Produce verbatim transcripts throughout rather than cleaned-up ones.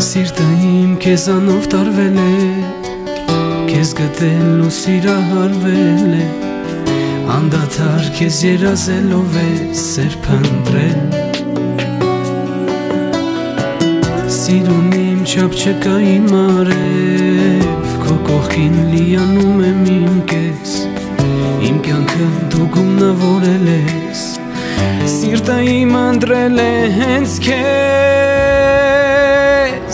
Սիրտը իմ քեզանով տարվել է, քեզ գտել ու սիրահարվել է, անդադար քեզ երազելով է սեր փնտրել։ Սիրուն իմ չափ չկա իմ արև, քո կողքին լիանում եմ իմ կես, իմ կյանքը դու գունավորել ես, սիրտը իմ ընտրել է հենց քեզ։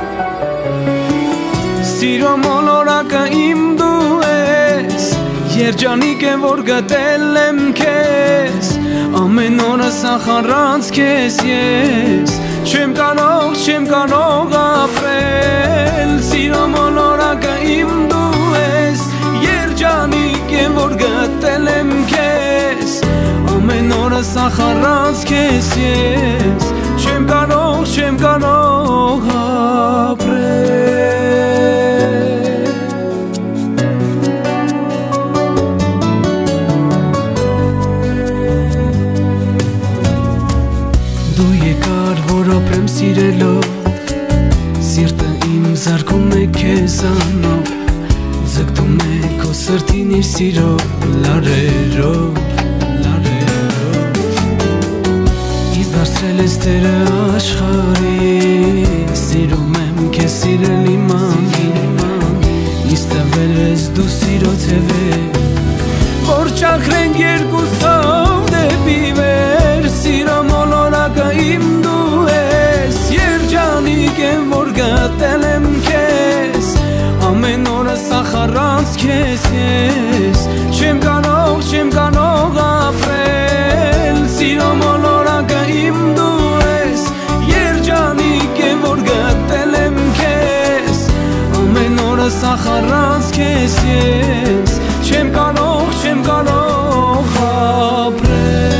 Սիրո մոլորակը իմ դու ես, երջանիկ է որ գտել եմ քեզ, ամեն օրս ախառանց քեզ ես չեմ կարող, չեմ կարող ապրել։ Սիրո մոլորակը իմ դու ես, երջանիկ է որ գտել եմ քեզ, ամեն օրս ախառանց քեզ ես չեմ կարող, չեմ կարող ապրել։ Դու եկար որ ապրեմ սիրելով, սիրտը իմ զարկում է քեզանով, ձգտում է քո սրտին իր սիրո լարերով, լարերով։ Ինձ դարձրել ես տերը աշխարհի, սիրում եմ քեզ սիրել իմ անգին, ինձ տվել ես դու սիրո թևեր, որ ճախրենք երկուսով դեպի վեր։ Սիրո մոլորակը իմ դու ես, երջանիկ եմ որ գտել եմ քեզ, ամեն օրս ախառանց քեզ ես չեմ կարող, չեմ կարող ապրել։ Սիրո մոլորակը իմ դու ես, երջանիկ եմ որ գտել եմ քեզ, ամեն օրս ախառանց քեզ ես չեմ կարող, չեմ կարող ապրել։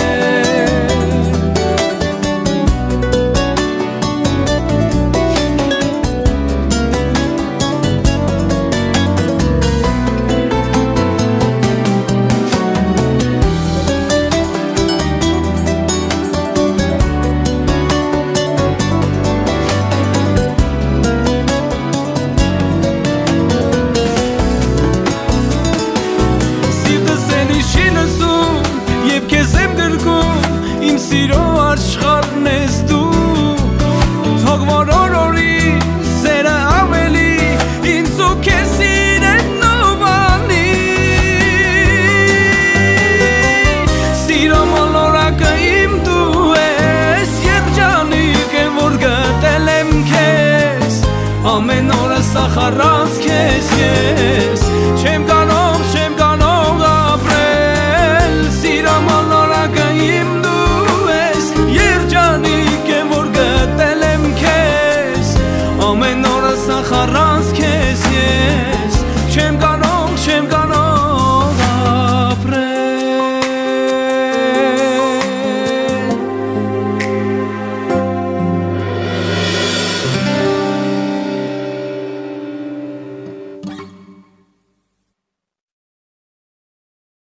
Իմ սիրո աշխարհն ես դու, թող որ օր-օրի սերը ավելի ինձ ու քեզ սիրենով անի։ Սիրո մոլորակը իմ դու ես, երջանիկ եմ որ գտել եմ քեզ, ամեն